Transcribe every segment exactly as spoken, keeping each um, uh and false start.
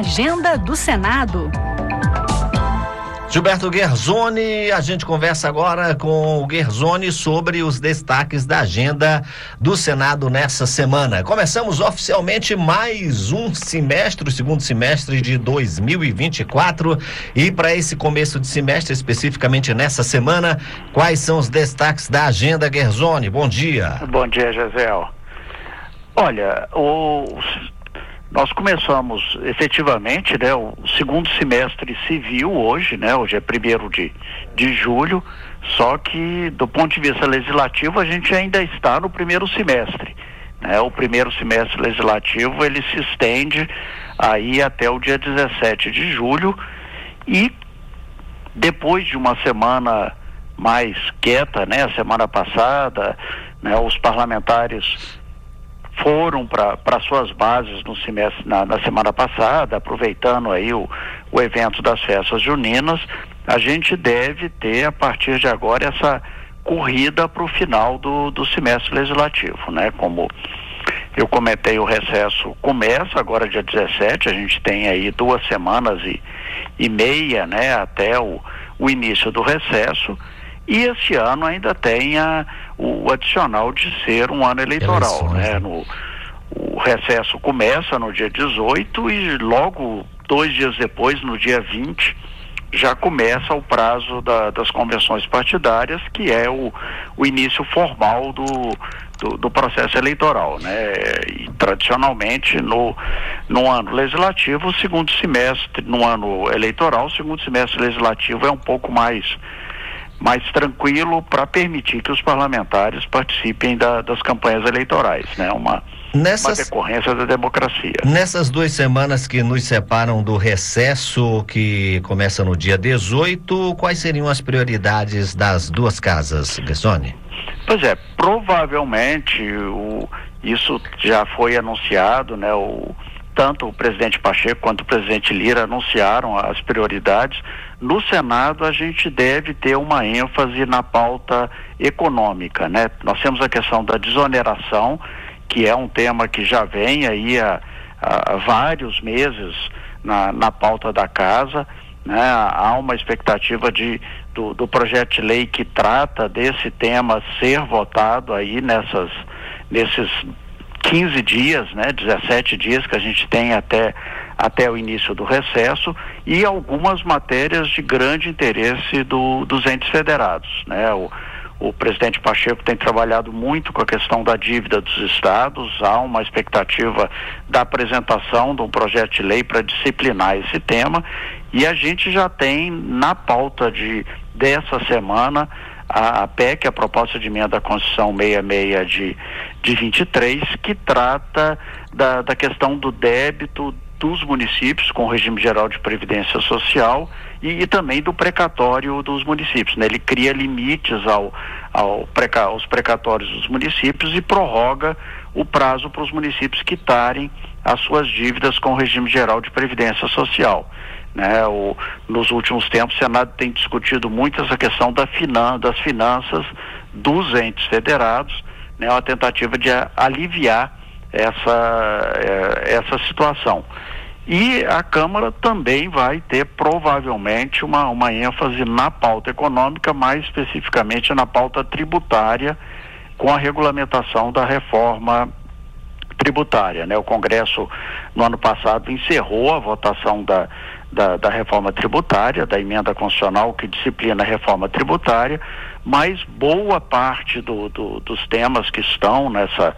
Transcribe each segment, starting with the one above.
Agenda do Senado. Gilberto Guerzoni, a gente conversa agora com o Guerzoni sobre os destaques da agenda do Senado nessa semana. Começamos oficialmente mais um semestre, o segundo semestre de dois mil e vinte e quatro, e para esse começo de semestre, especificamente nessa semana, quais são os destaques da agenda, Guerzoni? Bom dia. Bom dia, Gisele. Olha, os... Nós começamos efetivamente, né, o segundo semestre civil hoje, né, hoje é primeiro de, de julho, só que do ponto de vista legislativo a gente ainda está no primeiro semestre, né, o primeiro semestre legislativo ele se estende aí até o dia dezessete de julho e depois de uma semana mais quieta, né, a semana passada, né, os parlamentares foram para suas bases no semestre, na, na semana passada, aproveitando aí o, o evento das festas juninas. A gente deve ter a partir de agora essa corrida para o final do, do semestre legislativo, né? Como eu comentei, o recesso começa agora dia dezessete, a gente tem aí duas semanas e, e meia, né? Até o, o início do recesso. E esse ano ainda tem a, o adicional de ser um ano eleitoral, Eleições, né? No, o recesso começa no dia dezoito e logo dois dias depois, no dia vinte, já começa o prazo da, das convenções partidárias, que é o, o início formal do, do, do processo eleitoral, né? E tradicionalmente no, no ano legislativo, o segundo semestre, no ano eleitoral, o segundo semestre legislativo é um pouco mais mais tranquilo para permitir que os parlamentares participem da, das campanhas eleitorais, né? Uma, Nessas, uma decorrência da democracia. Nessas duas semanas que nos separam do recesso, que começa no dia dezoito, quais seriam as prioridades das duas casas, Guerzoni? Pois é, provavelmente o, isso já foi anunciado, né? O, tanto o presidente Pacheco quanto o presidente Lira anunciaram as prioridades. No Senado a gente deve ter uma ênfase na pauta econômica, né? Nós temos a questão da desoneração, que é um tema que já vem aí há, há vários meses na, na pauta da casa, né? Há uma expectativa de, do, do projeto de lei que trata desse tema ser votado aí nessas, nesses quinze dias, né, dezessete dias que a gente tem até, até o início do recesso, e algumas matérias de grande interesse do, dos entes federados, né? O, o presidente Pacheco tem trabalhado muito com a questão da dívida dos estados, há uma expectativa da apresentação de um projeto de lei para disciplinar esse tema, e a gente já tem na pauta de, dessa semana a P E C, a proposta de emenda à Constituição sessenta e seis de, de vinte e três, que trata da, da questão do débito dos municípios com o regime geral de previdência social e, e também do precatório dos municípios, né? Ele cria limites ao, ao preca, aos precatórios dos municípios e prorroga o prazo para os municípios quitarem as suas dívidas com o regime geral de previdência social. Né, o, nos últimos tempos o Senado tem discutido muito essa questão da finan, das finanças dos entes federados, né, uma tentativa de a, aliviar essa, é, essa situação. E a Câmara também vai ter provavelmente uma, uma ênfase na pauta econômica, mais especificamente na pauta tributária, com a regulamentação da reforma tributária, né? O Congresso no ano passado encerrou a votação da Da, da reforma tributária, da emenda constitucional que disciplina a reforma tributária, mas boa parte do, do, dos temas que estão nessa,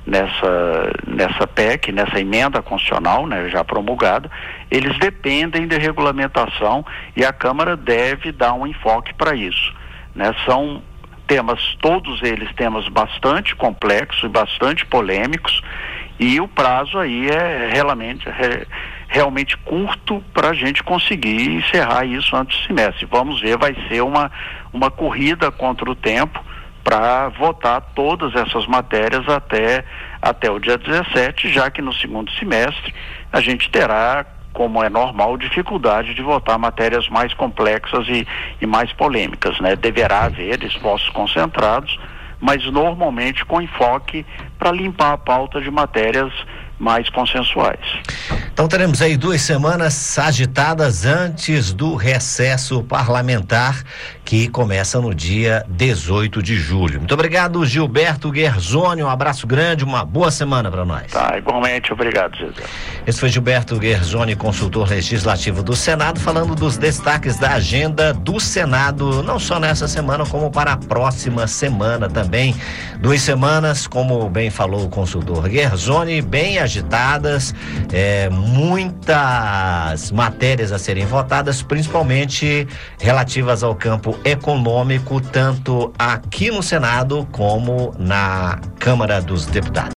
nessa, nessa P E C, nessa emenda constitucional, né, já promulgada, eles dependem de regulamentação e a Câmara deve dar um enfoque para isso, né? São temas, todos eles temas bastante complexos e bastante polêmicos, e o prazo aí é realmente, é, realmente curto para a gente conseguir encerrar isso antes do semestre. Vamos ver, vai ser uma, uma corrida contra o tempo para votar todas essas matérias até, até o dia dezessete, já que no segundo semestre a gente terá, como é normal, dificuldade de votar matérias mais complexas e, e mais polêmicas, né? Deverá haver esforços concentrados, mas normalmente com enfoque para limpar a pauta de matérias mais consensuais. Então teremos aí duas semanas agitadas antes do recesso parlamentar, que começa no dia dezoito de julho. Muito obrigado, Gilberto Guerzoni, um abraço grande, uma boa semana para nós. Tá, igualmente, obrigado, José. Esse foi Gilberto Guerzoni, consultor legislativo do Senado, falando dos destaques da agenda do Senado, não só nessa semana, como para a próxima semana também. Duas semanas, como bem falou o consultor Guerzoni, bem agitadas, é, muitas matérias a serem votadas, principalmente relativas ao campo econômico, tanto aqui no Senado como na Câmara dos Deputados.